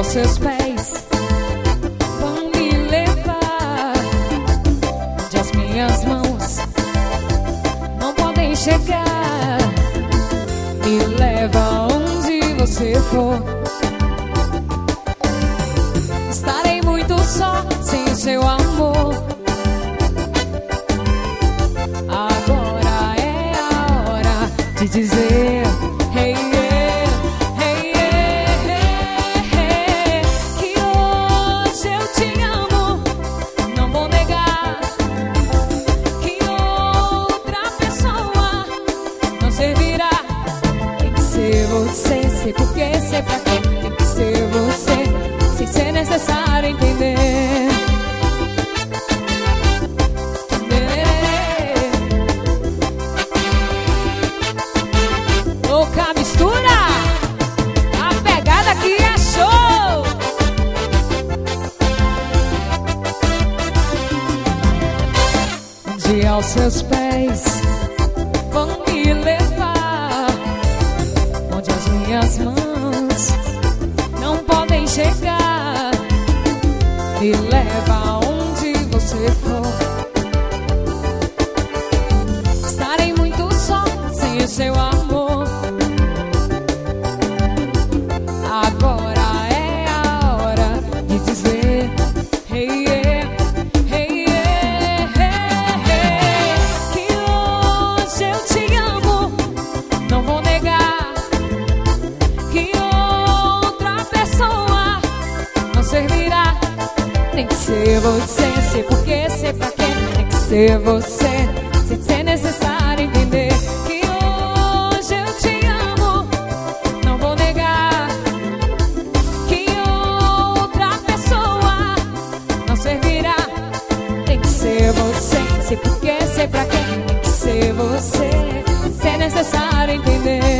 seus pés vão me levar, onde as minhas mãos não podem chegar. Me leva onde você for. Estarei muito só sem o seu amor. Agora é a hora de dizer hey, yeah, hey, yeah, hey, que hoje eu te amo. Não vou negar que outra pessoa não servirá. Tem que ser você, sei por quê, sei pra quê. Tem que ser você, sem ser necessário entender. Louca mistura, a pegada aqui é show. Onde aos seus pés vão me levar, onde as minhas mãos não podem chegar. Me leva onde você for. Estarei muito só sem o seu amor. Agora é a hora de dizer hey, yeah, hey, yeah, hey, que hoje eu te amo. Não vou negar que outra pessoa não servirá. Tem que ser você, sei por quê, sei pra quê. Tem que ser você, sem ser necessário entender. Que hoje eu te amo. Não vou negar que outra pessoa não servirá. Tem que ser você, sei por quê, sei pra quê. Tem que ser você, sem ser necessário entender.